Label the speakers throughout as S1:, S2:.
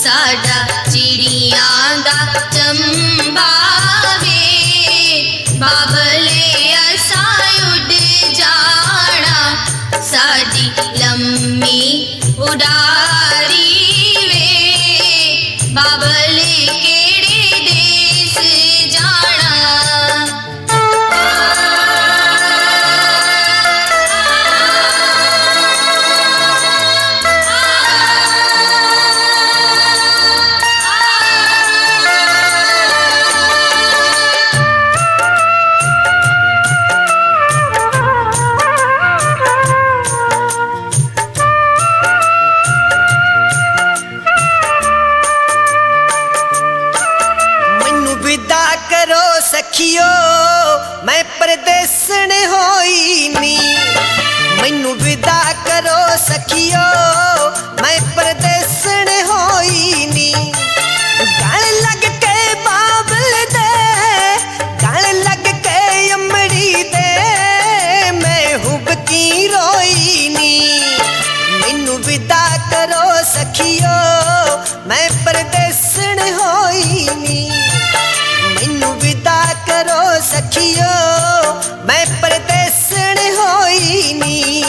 S1: साडा चिड़ियां दा चंबा वे बाबले असा उड़ जाना साडी लम्मी उडारी वे बाबले केड़े देश जाना।
S2: सखियो मैं परदेसन होई नी मैनू विदा करो सखियो मैं परदेसन होई नी। गल लग के बाबल दे गल लग के अमड़ी दे मैं हुबकी रोई नी। मैनू विदा करो सखियो मैं परदेसन होई नी मैनू विदा करो सखियो मैं परदेसन होई नी।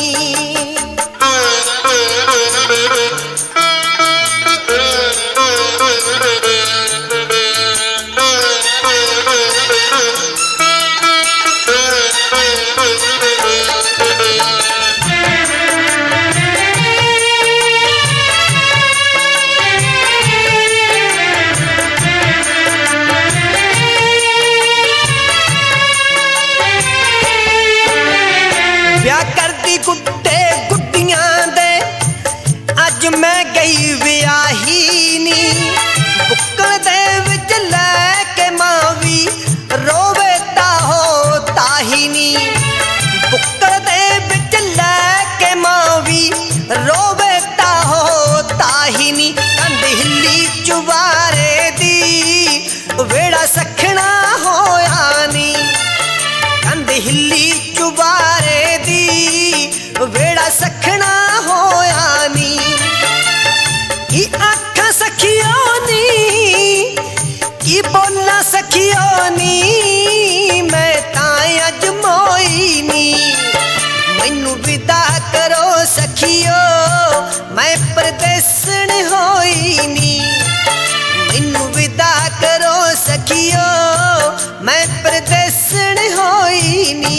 S2: ब्याह करदी गुड्डे गुड्डियां दे अज मैं गई विआही नी। बुक्कल दे विच लैके मावी रोवे ताहो ताही नी। बुक्कल दे विच लैके मावी रोवे ताहो ताही नी। कंध हिली चुबारे दी वेड़ा सखना होया नी। कंध हिली चुबारे दी वेड़ा सखना होया नी। की आखा सखियो नी की बोला सखियो नी मैं तां अज मोई नी। मैनू विदा करो सखियो मैं परदेसन होई नी। मैनू विदा करो सखियो मैं परदेसन होई नी।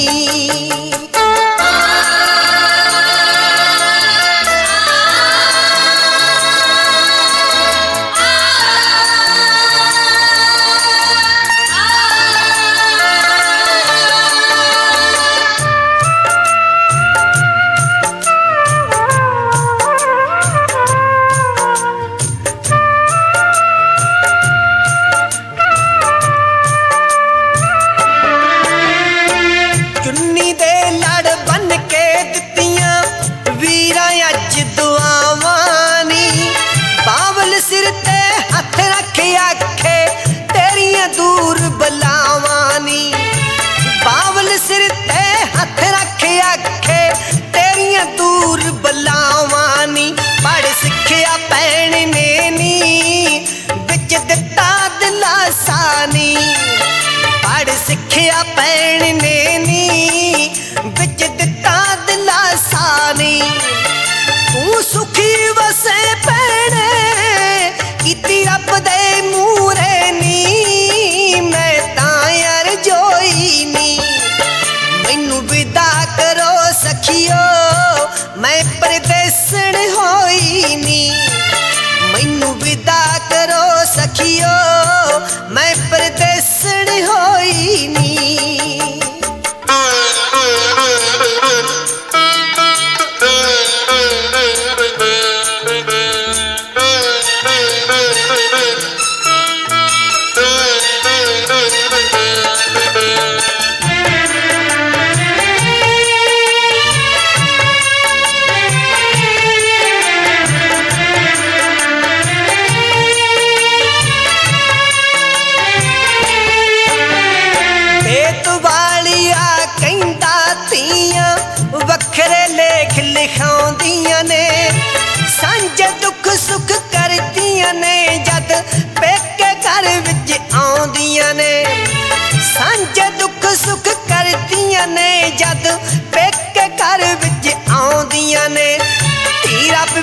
S2: चुन्नी दे लड़ बन के दित्तियां वीरा अज दुआवां नी। बावल सिर ते हथ रख आखे तेरियां दूर बलावां नी। बावल सिर ते हथ रख आखे तेरियां दूर बलावां नी। पढ़ सिखिया पैण ने नी बिच दिता दिलासा नी। पढ़ सिखिया पैण ने नी बिच दिता दिलासा नी। तू सुखी वसे पैणे कीती रब दे मूरे नी मैं तां यार जोई नी। मैनू विदा करो सखियो मैं परदेसन होई नी। मैनू विदा करो सखियो मैं परदेसन होई नी।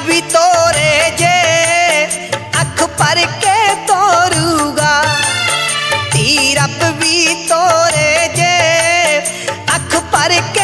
S2: भी तोरे जे अख भर के तोरूगा, धी रब भी तोरे जे अख भर के